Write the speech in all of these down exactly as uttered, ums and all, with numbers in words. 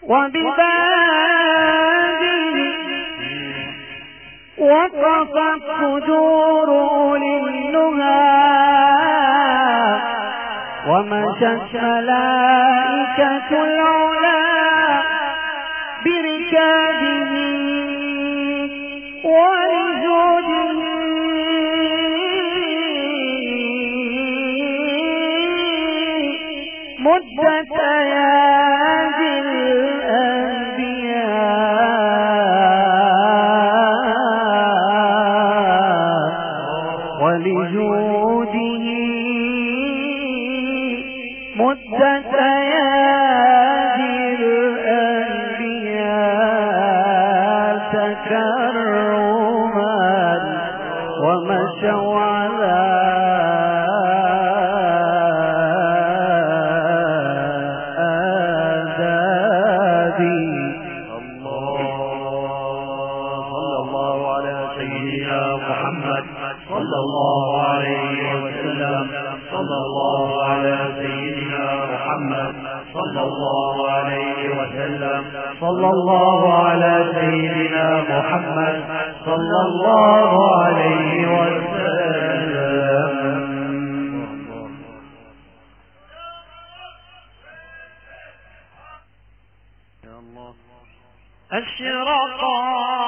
وبباده وقفت صدور للنهى ومشت ملائكة العلا بركابه ولجوده مدة أيادي الأنبياء ولجوده مدة أيادي الأنبياء تكرما ومشوا على صلى الله عليه وسلم. صلى الله على سيدنا محمد صلى الله عليه وسلم. صلى الله على سيدنا محمد صلى الله عليه وسلم. الشرقاء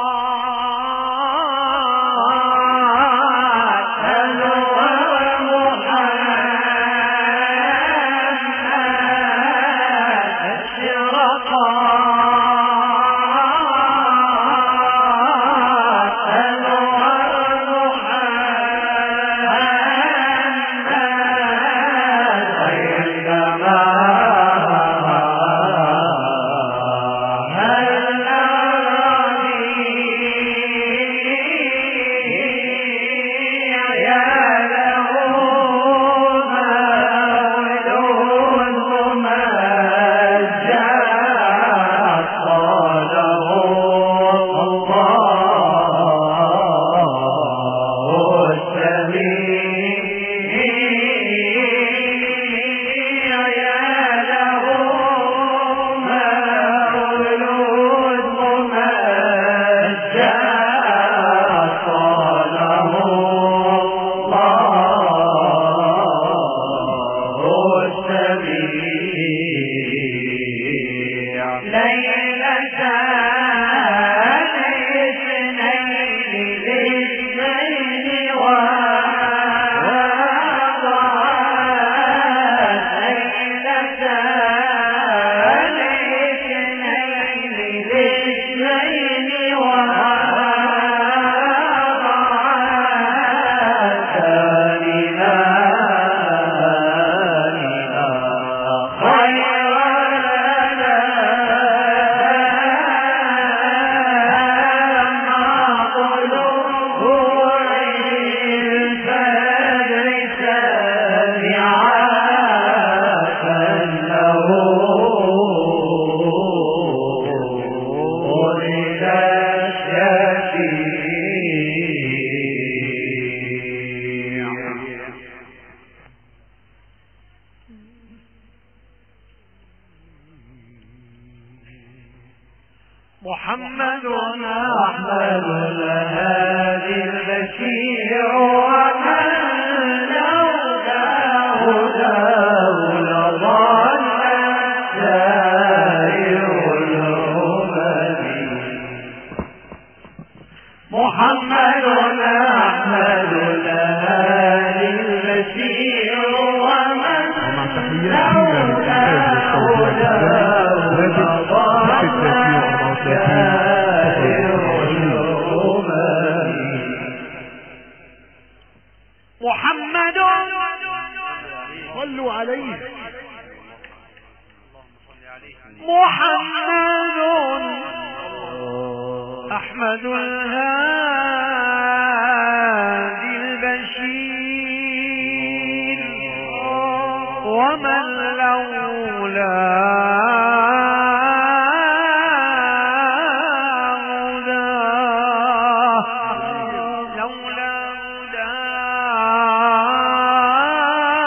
محمد أحمد الهادي البشير ومن لولاه لضل سائر الأمم. محمد أحمد الهادي البشير ومن محمد صلوا عليه. محمد أحمد الهادي البشير ومن لولا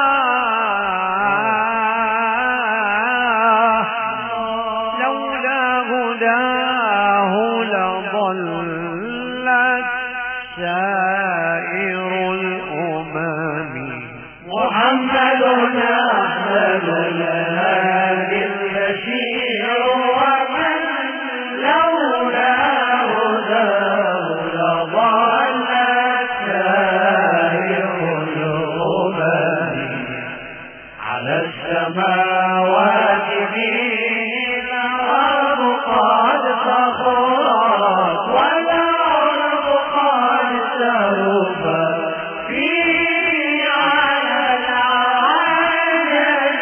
لولا السماوات فيه الأرض قد صخرت والأرض قد سرفت فيه على العالم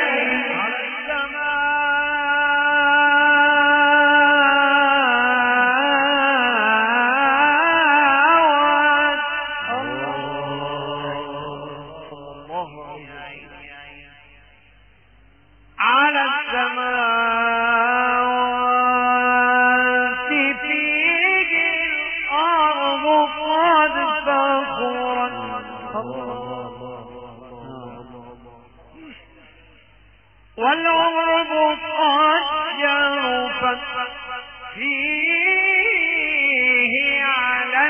على السماوات فيه الأرض قد فخرت والأرض قد جرفت فيه على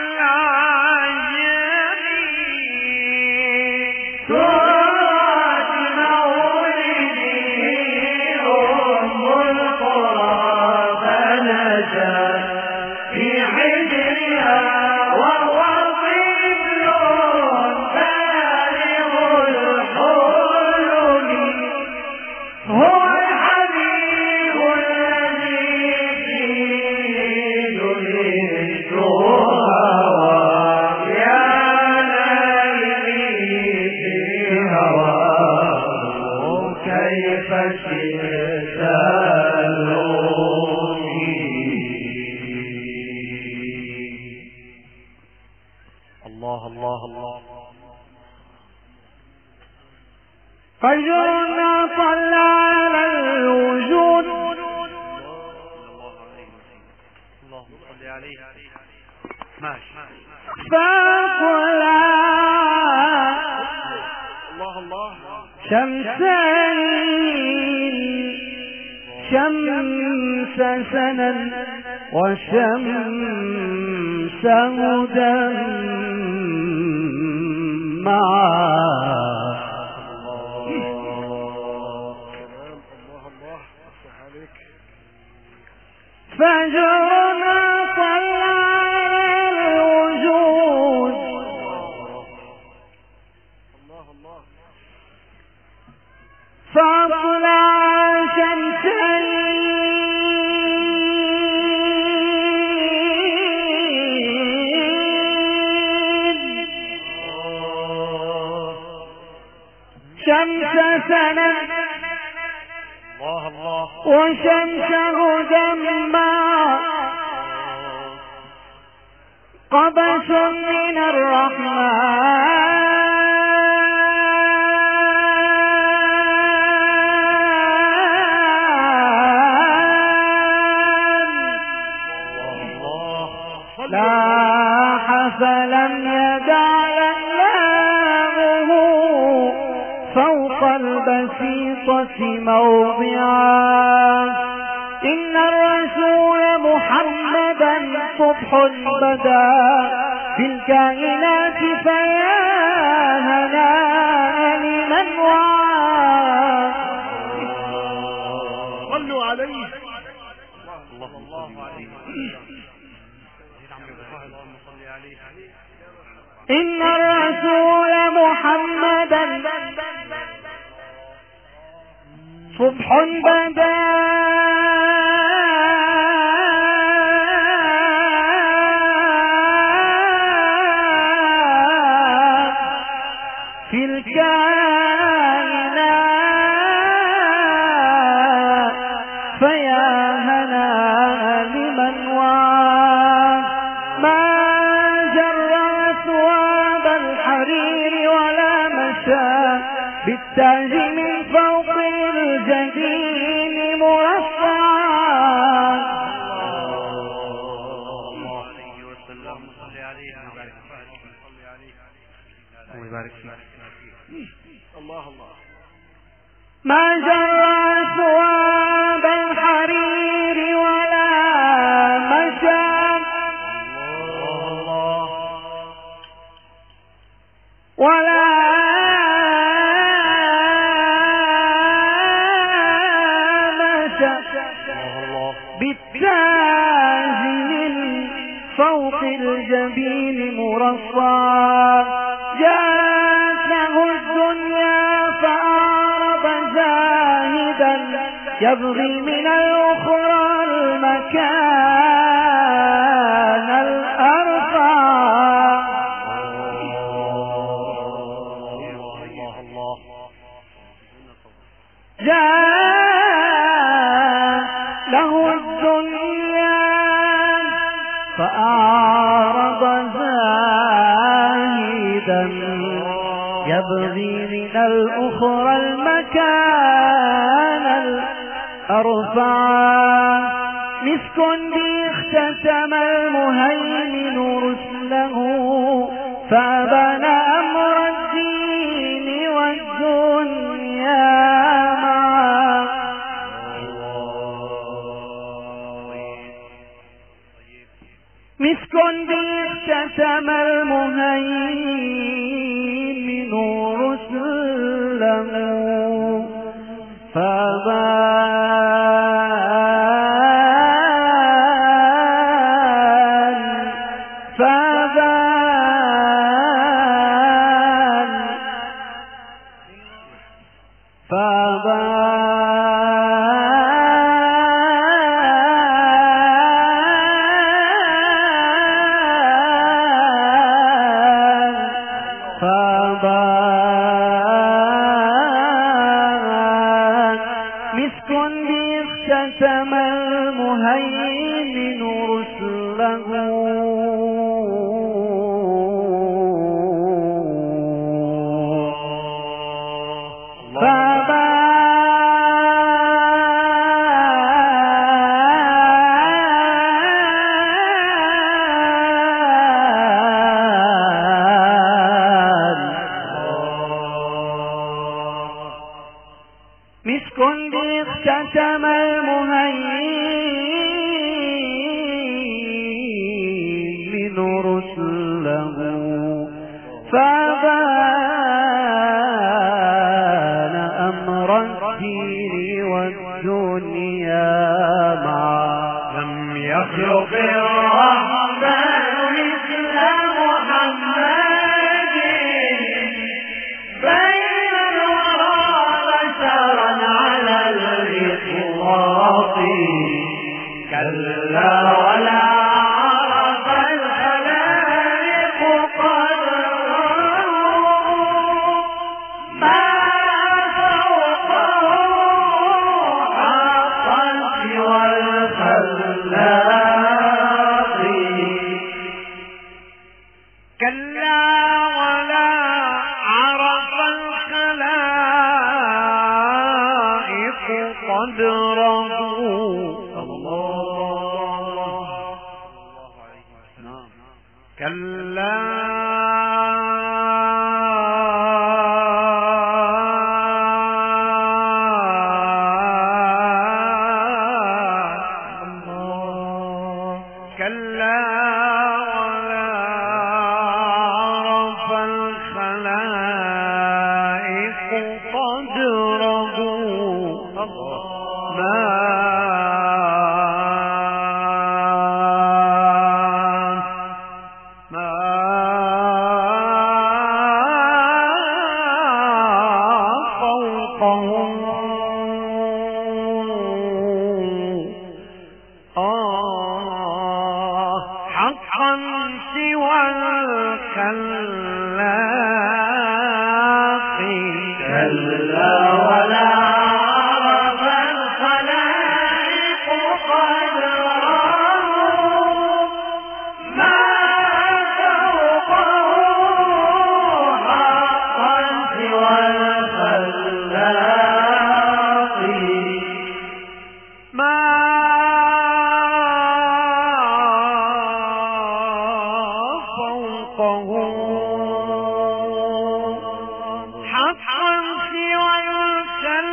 العجمين سورة مولده أم القرى فنجت في حجرها وهو طفل بالغ الحلم هو الحبيب الذي فيه جلدت هواه يا ليلي في هواه كيف شئت الله الله الله فجرنا طلع على الوجود اللهم صل عليه ماشي فطلع الله الله شمسين شمس سنا وشمس هدى معا فجرنا طلع الوجود فاطلع شمسين شمس سنة الله الله وشمس هدى معا قبس من الرحمن لاح فلم يدع لامه فوق البسيطة موضعا إن الرسول محمدا صبح بدا في الكائنات فيا هناء لمن وعى صلوا عليه الله عليه إن الرسول محمدا صبح بدا في الكائنات فيا هنا لمن وعى ما جر ثواب الحرير ولا مشى بالتاج من فوق الجبين مرفعا الله عليه وسلم صل عليه ويبارك فيك الله الله ما جر ثواب الحرير ولا مشى ولا بالتاج من فوق الجبين مرصعا جاءت له الدنيا فأعرض زاد يبغي من الأخرى المكان الأرفع. جاء له الدنيا فأعرض زاهدا يبغي من الأخرى المكان الأرفع. مسك به اختتم المهيمن رسله فأبان أمر الدين والدنيا معا. مسك به اختتم المهيمن رسله فبان فبان فبان فبان مسك به اختتم المهيمن رسله مسك به اختتم المهيمن رسله فبان أمر الدين والدنيا معا. لم يخلق الرحمن مثل محمد بين الورى بشرا على الإطلاق. كلا ولا عرف الخلائق قدره ما فوقه حقا سوى الخلاق. كلا ولا عرف الخلائق قدره. كلا كلا ولا عرف الخلائق قدره ما حقا سوى الخلاق. كلا ولا عرف الخلائق قدره ما فوقه حقا سوى الخلاق. ما فوقه حقا سوى الخلاق.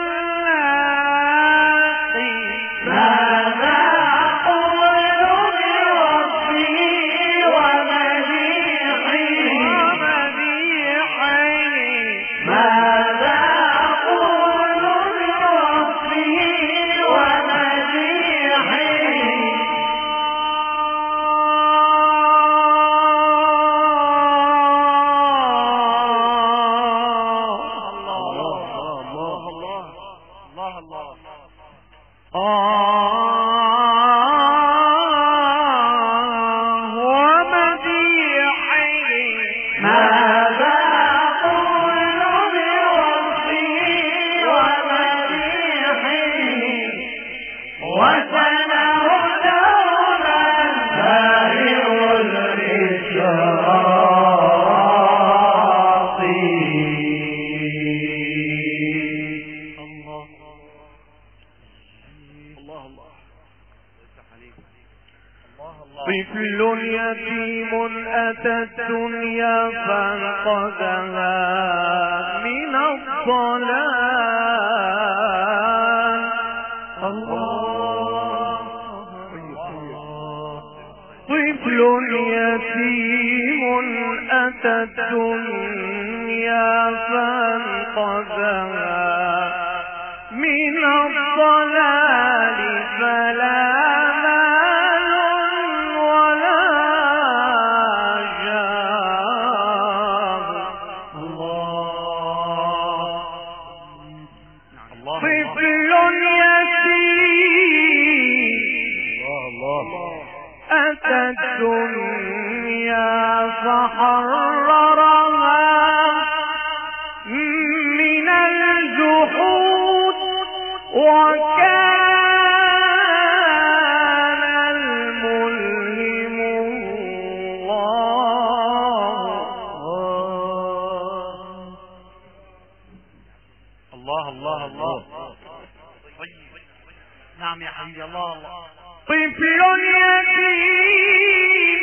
طفل يتيم أتى الدنيا فانقذها من الضلال. الله. طفل يتيم أتى الدنيا فانقذها من الضلال فلا مال ولا جاه. الله. طفل يتيم أتى الدنيا فحررها من الجحود وكان الملهم الله. الله الله الله. نعم يا حبيبي. الله الله. طفل يتيم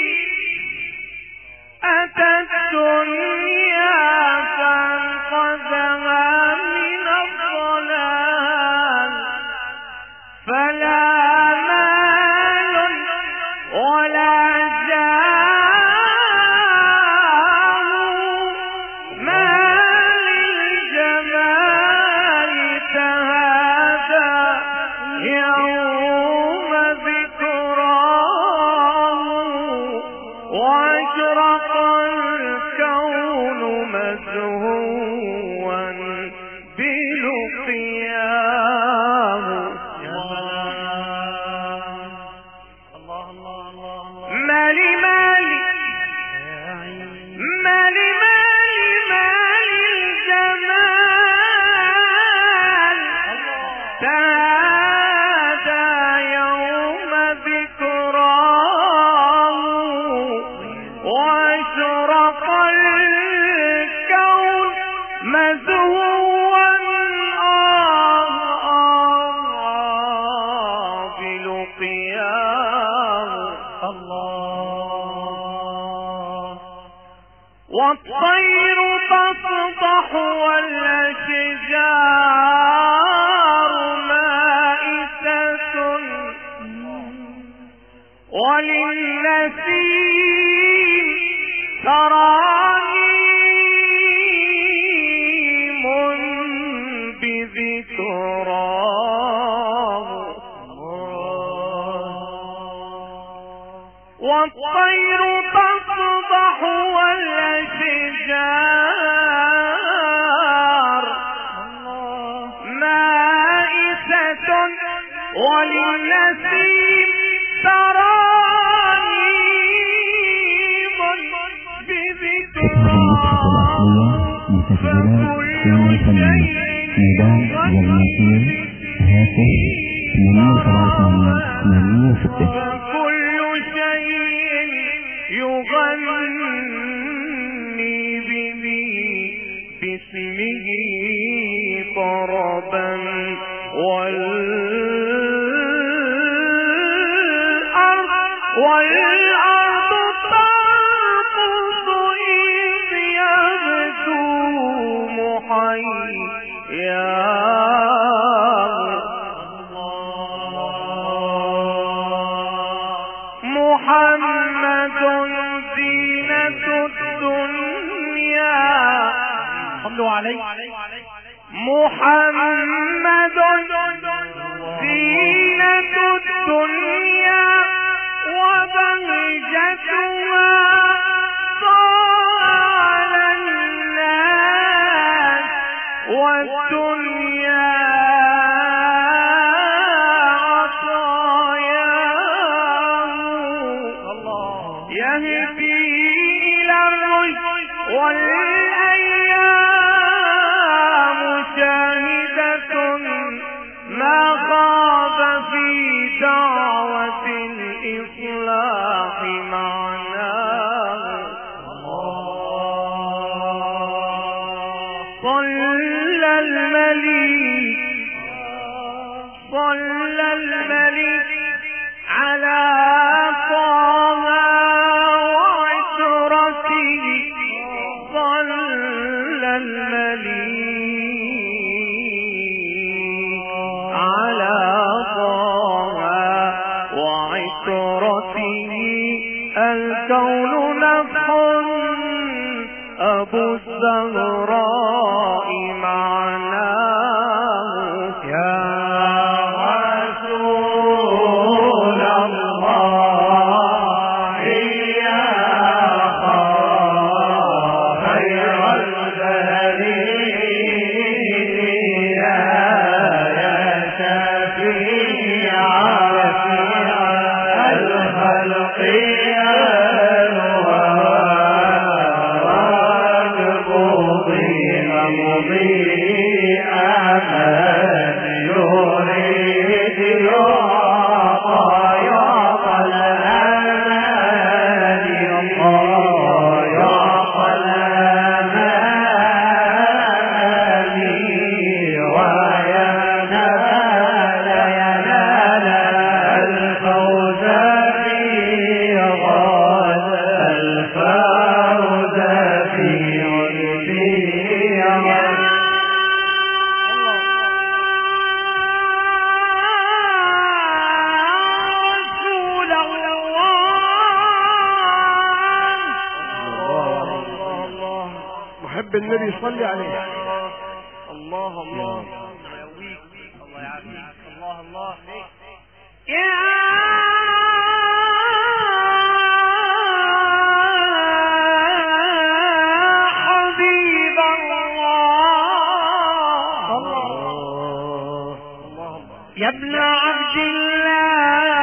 أتى الدنيا فانقذها من الضلال فلا مال ولا جاه. ما للجمال تهادى يوم ذكراه وأشرق الكون مزهوا بلقياه. الله الله الله. مالي مالي مالي مالي مالي الجمال تهادى يوم ذكراه وأشرق الكون مزهوا بلقياه. الله. والطير تصبح والأشجار مائسة وللنسيم ترانيم بذكراه. والطير تصبح والأشجار مائسة وللنسيم ترانيم بذكراه. فكل شيء فكل شيء يغني به باسمه طربا والأرض والأرض ترقص إذ يبدو محياه. محمد زينة الدنيا. صلوا عليه. محمد زينة الدنيا وبهجتها طال الناس والدنيا يهدي إلى الرشد والأيام شاهدة ما خاب في دعوة الإصلاح معناه. صلى الملك صلى الملك على طه النبي صلي عليه. الله الله الله يقويك الله يعافيك الله الله يا حبيب الله الله الله يا ابن عبد الله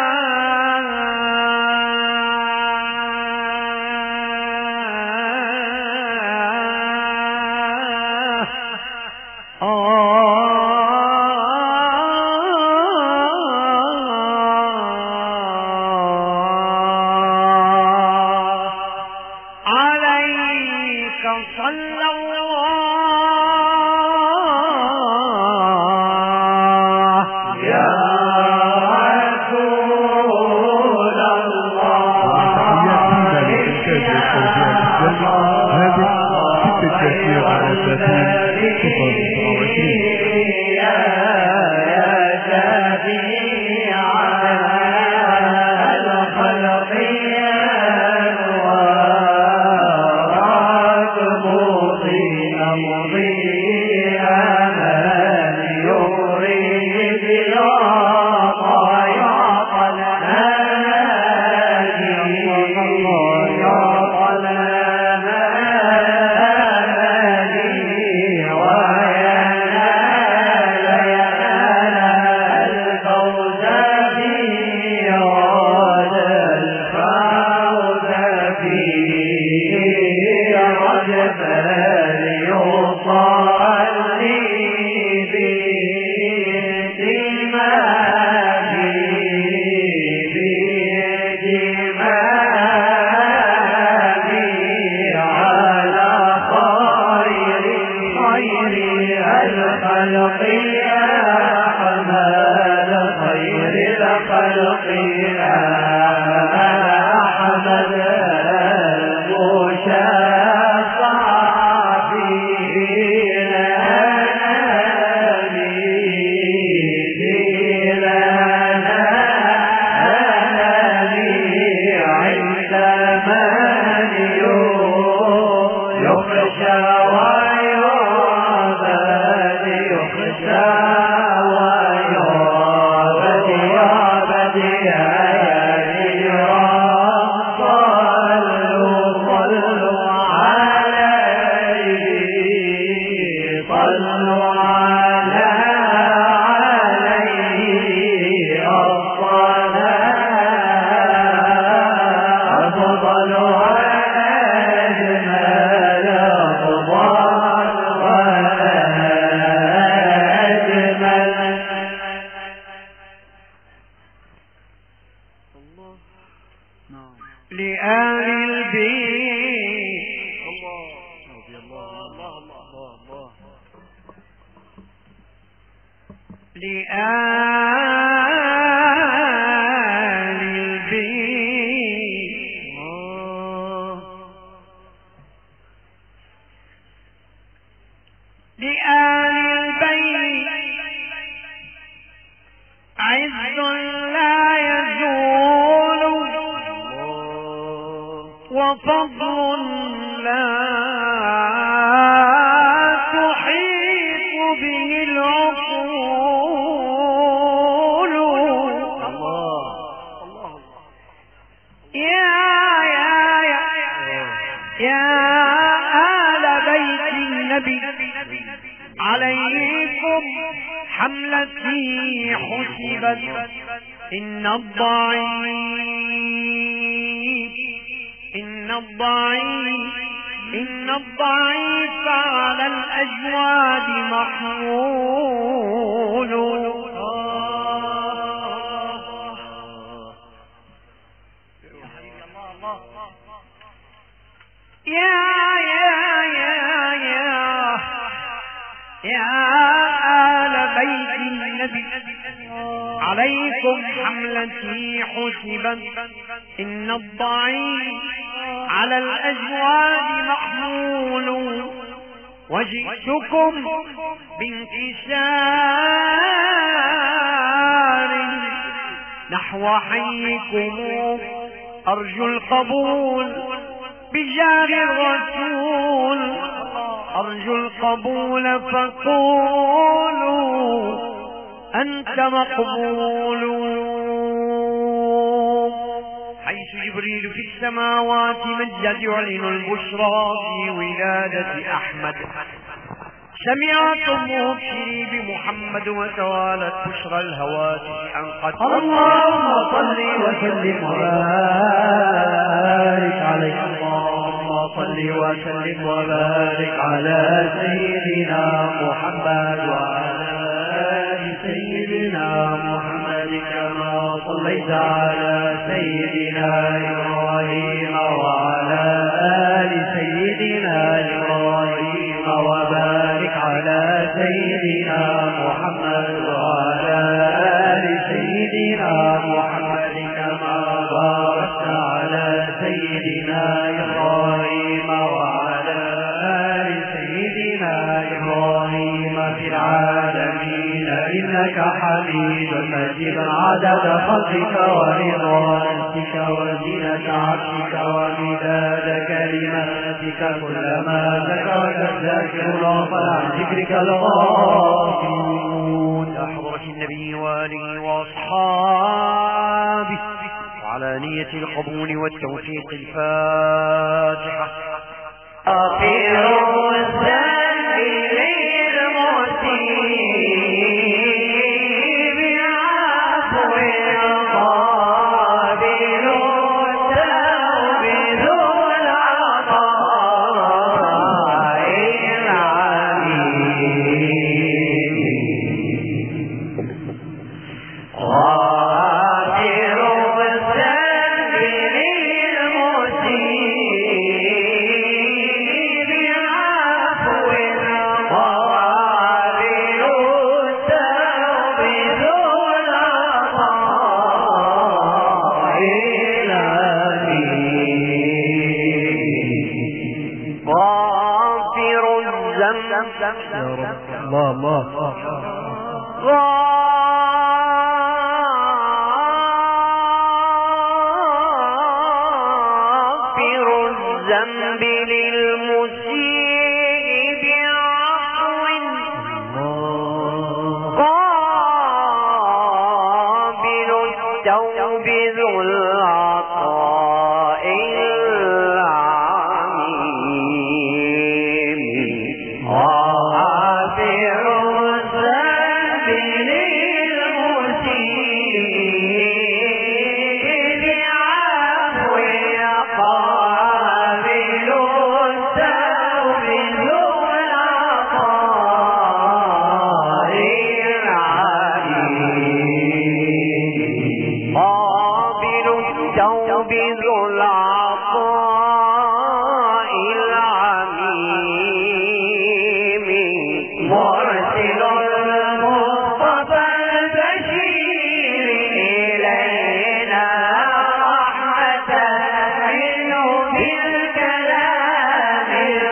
إن الضعيف إن الضعيف إن الضعيف على الأجواد محمول يا يا يا يا يا آل بيت النبي عليكم حملتي حسبا إن الضعيف على الأزواج محمول وجئتكم بانكسار نحو حيكم أرجو القبول بجاه الرسول أرجو القبول فقولوا أنت مقبول حيث جبريل في السماوات مجد يعلن البشرى في ولادة أحمد سمعت مبشري بمحمد وتوالت بشرى الهواتف أن قد اللهم صل وسلم وبارك عليه اللهم صل وسلم وبارك على سيدنا محمد وعلى آل سيدنا محمد كما صليت على سيدنا إبراهيم وعلى آل سيدنا إبراهيم وبارك على سيدنا محمد وعلى آل سيدنا محمد كما باركت على سيدنا إبراهيم وعلى آل سيدنا إبراهيم في العالمين إنك حميد مجيد عدد خلقك ورضا نفسك وزنة عرشك ومداد كلماتك كلما ذكرك الذاكرون فعن ذكرك الغافلون يا حضرة النبي وآله وأصحابه وعلى نية القبول والتوفيق الفاتحة أغفر الذنب للمسيء بعفو قابل التوب ذو العطاء العليم غافر الذنب للمسيء بعفو قابل التوب ذو العطاء العليم غافر الذنب الله الله غافر الذنب للمسيء بعفو قابل التوب ذو العطاء العميم غافر الذنب للمسيء بعفو قابل التوب ذو العطاء العليم قابل التوب ذو العطاء العميم مرسل المصطفى البشير إلينا رحمة منه بالكلام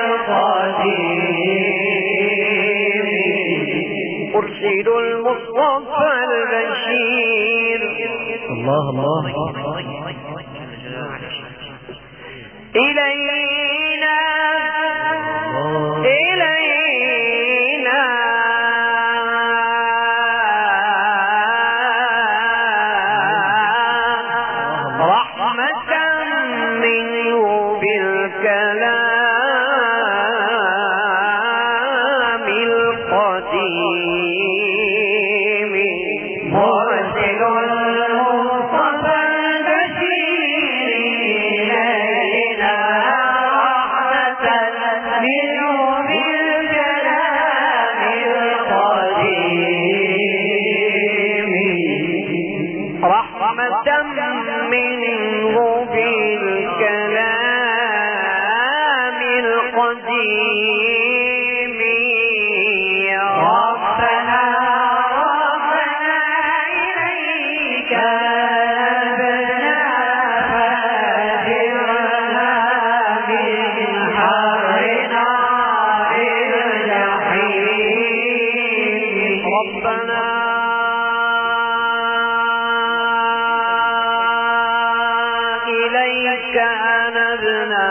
القدير مرسل المصطفى البشير الله الله إلينا إلينا رحمة منه بالكلام القديم مرسل المصطفى البشير إلينا رحمة منه بالكلام منه بالكلام القديم يا ربنا ربنا إليك أبنا فاجرنا من حر نار الجحيم ربنا إليك أنبنا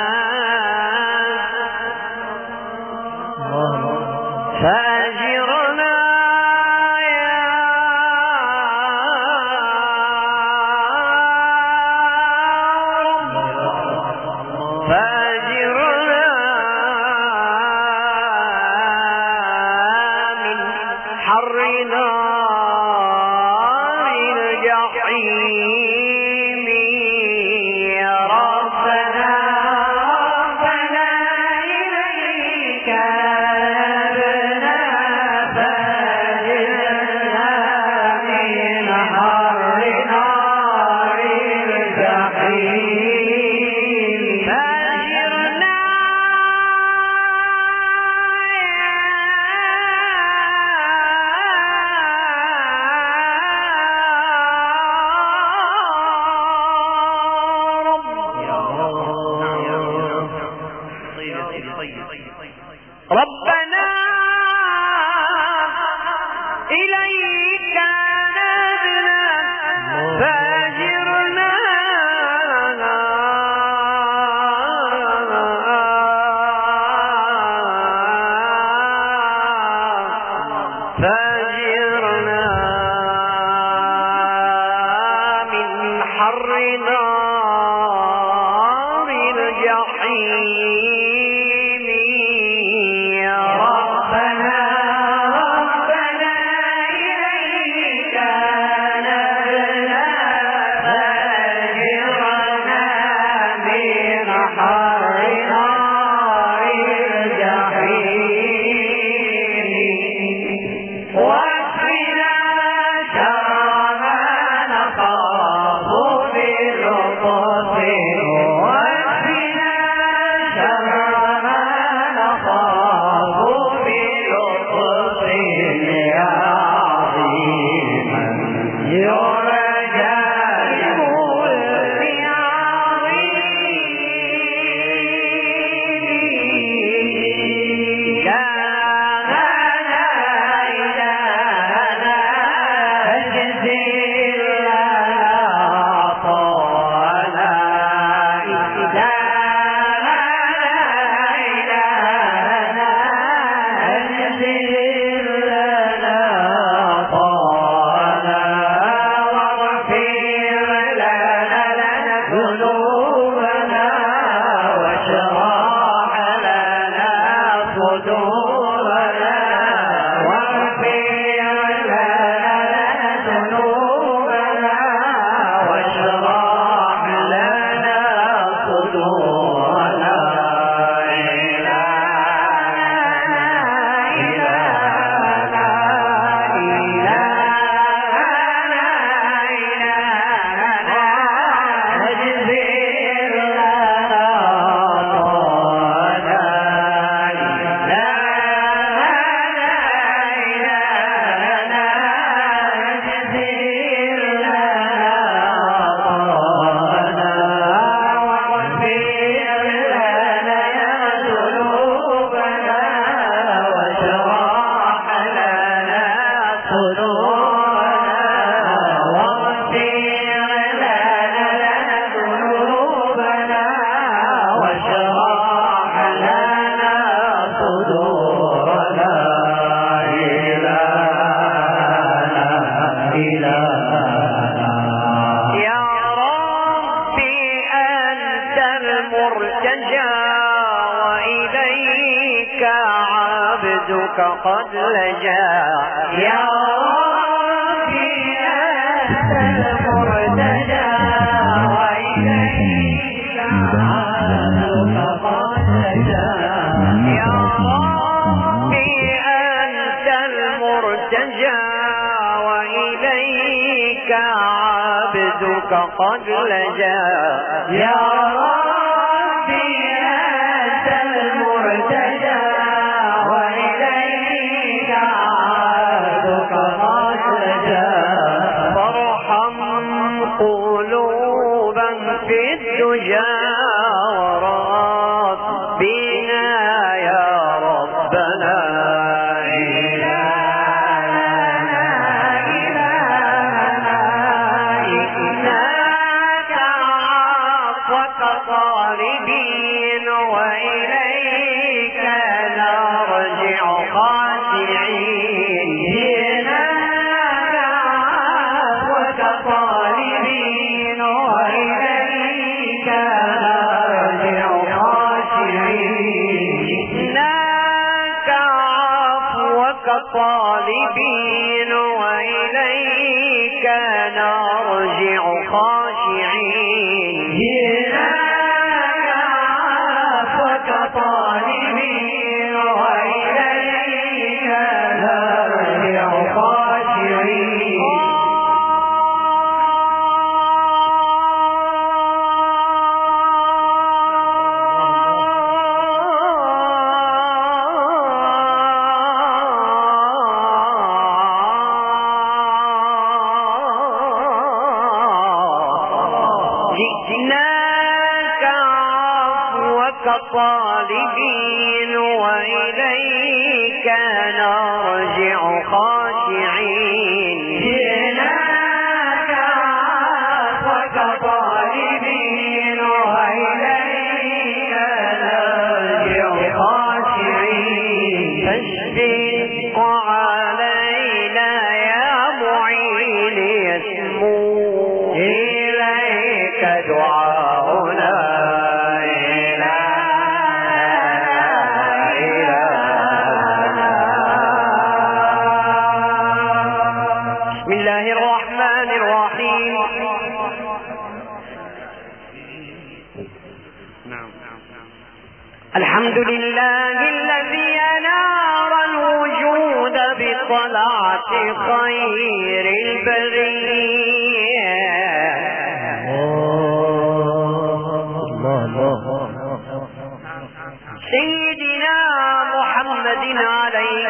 فأجرنا يا رب فأجرنا من حر نار الجحيم يا ربنا ربنا إليك أبنا فاجرنا من حر نار الجحيم فاجرنا ربنا إليك نبنا فاجرنا فاجرنا من حر نار الجحيم يا ربنا ربنا إليك نبنا فاجرنا من حر نار الجحيم واكفنا شر ما نخاف باللطف واكفنا شر ما نخاف باللطف يا عظيما يرجى الملك عظيم لا إلهنا اجزل لنا طولا لا إلهنا اجزل لنا طولا واغفر لنا لنا ذنوبنا واشرح لنا صدورنا واغفر لنا ذنوبنا واشرح لنا صدورنا إلهنا إلهنا إلهنا إلهنا اجزل لنا طولا إلهنا إلهنا اجزل لنا طولا واغفر لنا ذنوبنا واشرح لنا صدورنا واغفر لنا ذنوبنا واشرح لنا صدورنا إلهنا إلهنا يا ربي أنت المرتجى وإليك عبدك قد لجا يا ربي أنت المرتجى وإليك عبدك قد لجا يا ربي أنت المرتجى وإليك عبدك عبدك قد لجا يا ربي أنت المرتجى وإليك عبدك قد لجا فارحم قلوبا في الدجى وربنا يا ربنا طالبين وإليك نرجع خاشعين جئناك عفوك طالبين وإليك نرجع خاشعين جئناك عفوك طالبين وإليك نرجع خاشعين طالبين وإليك نرجع خاشعين جئناك عفوك طالبين وإليك نرجع خاشعين جئناك عفوك طالبين وإليك نرجع خاشعين فاشفق علينا يا معين يسمو إليك دعاؤنا بسم الله الرحمن الرحيم الحمد لله الذي أنار الوجود بطلعة خير البرية سيدنا محمد عليه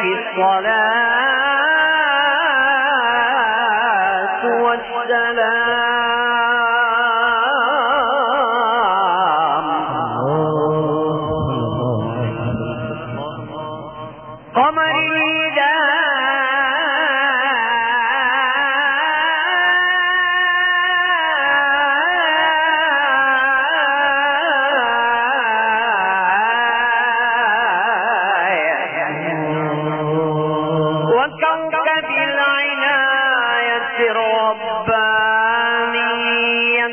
الصلاة والسلام قمر وكوكب العناية الربانية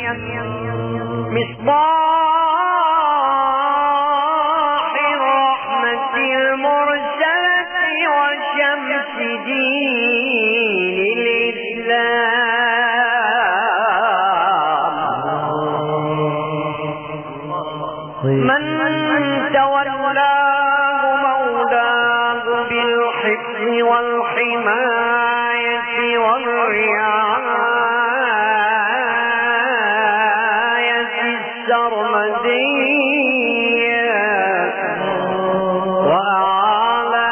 مصباح الرحمة المرسلة وشمس دين الإسلام من تولاه مولاه بالحفظ والحماية والرعاية السرمدية وأعلى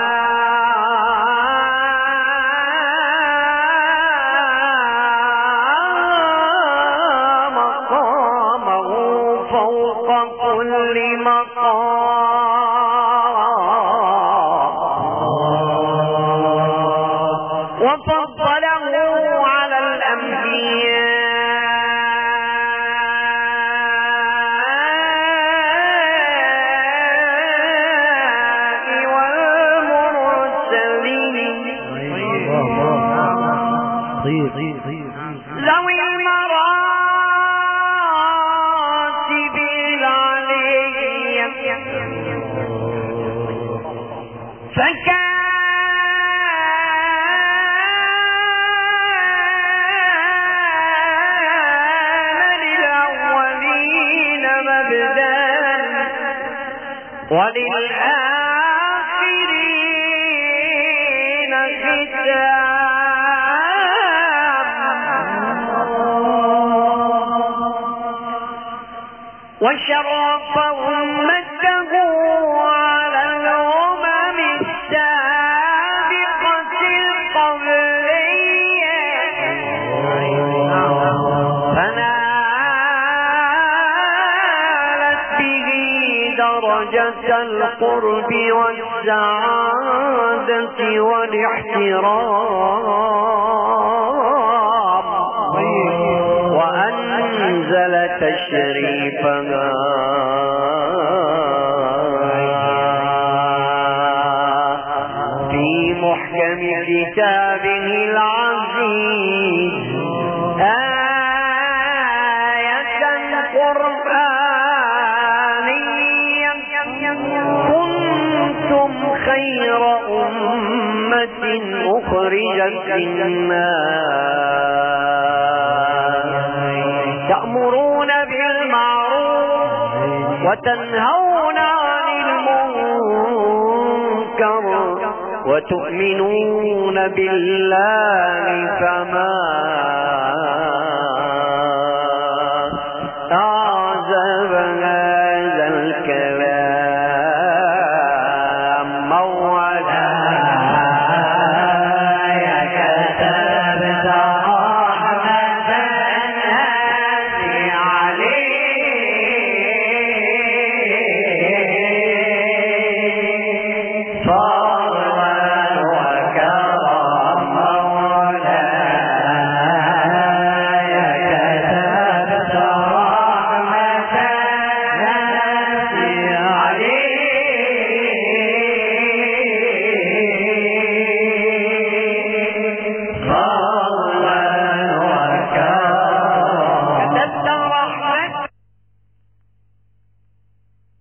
مقامه فوق كل مقام وفضله على الأنبياء والمرسلين ذوي المراتب العليا فكان وللآخرين ختام وشرف أمته على الأمم السابقة القبلية فنالت به درجة القرب والسعادة والاحترام وأنزل تشريفها في محكم كتابه العزيز آية قرآنية كنتم خير أمة أخرجت للناس تأمرون بالمعروف وتنهون عن المنكر وتؤمنون بالله فما